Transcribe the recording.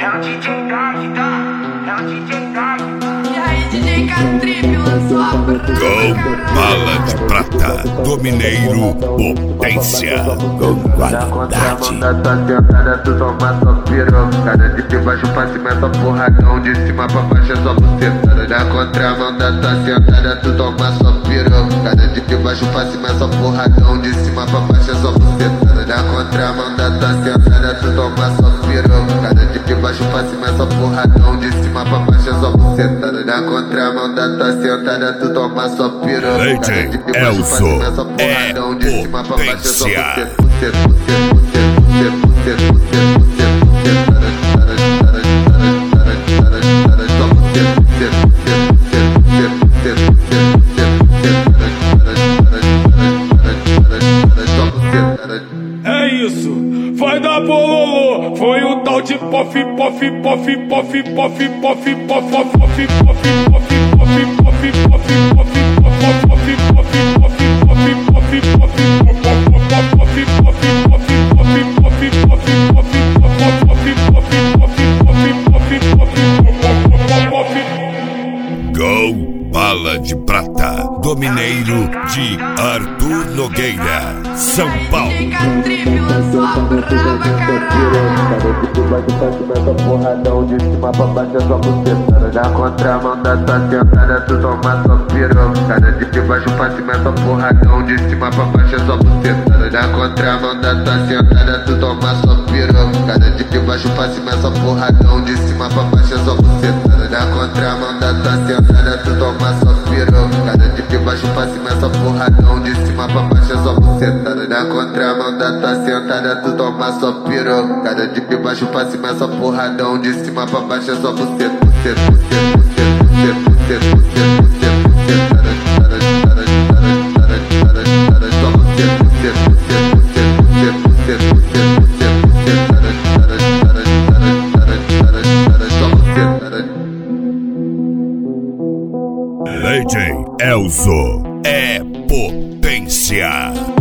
É o DJ Gagda, é o DJ Gagda. E aí, DJ Catrip lançou a brava. Com bala de prata, domineiro, potência, com qualidade. Da tua sentada, tu toma só pirocada. De baixo pra cima é só porradão, de cima pra baixo é só bucetada. Na contramão da tua sentada, tu toma só pirocada. De baixo pra cima é só porradão, de cima pra baixo é só bucetada. Na contramão da tua sentada, tu toma só pirocada. De baixo pra cima é só porradão, de cima pra baixo é só bucetada. Na contramão da tua sentada, tu toma só pirocada. Leite Elzo é potência. É isso, vai dar bololô. Foi o tal de pof, pof, pof, pof, pof, pof, pof, pof, pof, pof, Gol Bala de Prata, domineiro de Arthur Nogueira, São Paulo. DJ Catrip lançou a brava, caralho. De baixo pra cima é só porradão, de cima pra baixo é só bucetada. Na contramão da tua sentada, tu toma só pirocada. De baixo pra cima é só porradão, de cima pra baixo é só bucetada. Na contramão da tua sentada, tu toma só pirocada. De baixo pra cima é só porradão, de cima pra baixo é só bucetada. Na contramão da tua sentada, tu toma só pirocada. De baixo pra cima é só porradão, de cima pra baixo é só bucetada. Na contramão da tua sentada, tu toma só pirocada. De baixo pra cima é só porradão, de cima pra baixo é só buceta, buceta, buceta, buceta, buceta, buceta, buceta, buceta, só buceta, buceta, buceta, buceta, buceta, buceta, só buceta. Leite Elzo é potência.